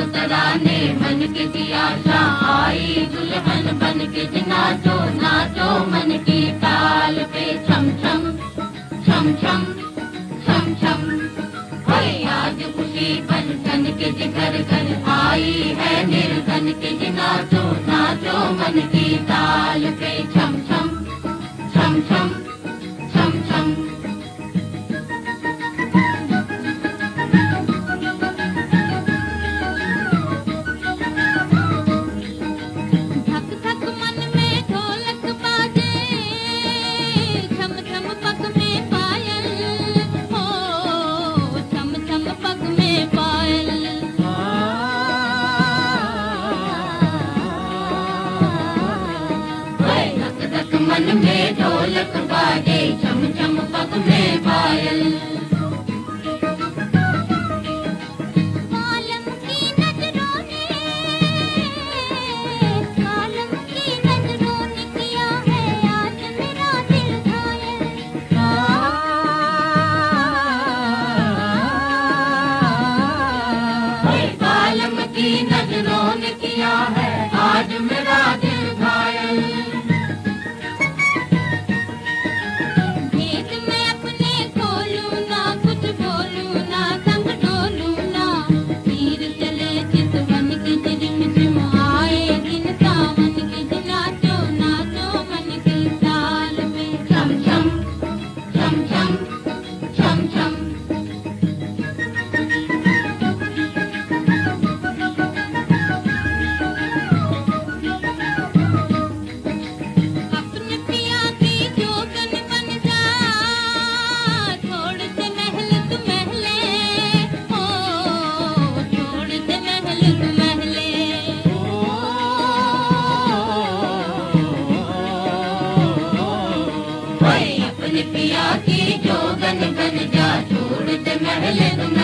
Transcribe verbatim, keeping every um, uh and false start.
तराने मन की दी आशा आई दुल्हन बन के जी नाचो नाचो मन की ताल पे छम छम छम छम छम छम। ओए आज खुशी बन बन के जी घर घर आई है निर्धन के जी नाचो नाचो मन की ताल पे छम छम छम छम छम छम। मन में ढोलक बाजे छम छम पग में पायल। कालम की नजरों ने कालम की नजरों ने किया है आज मेरा दिल घायल। कालम की नजरों ने किया है आज मेरा दिल घायल। पिया की जोगन बन जा छोड़ दे महल।